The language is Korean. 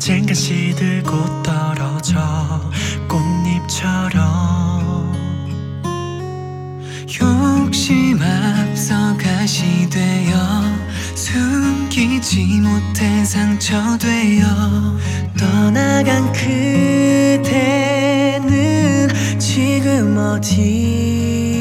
언젠가 시들고 떨어져 꽃잎처럼 욕심 앞서 가시되어 숨기지 못해 상처되어 떠나간 그대는 지금 어디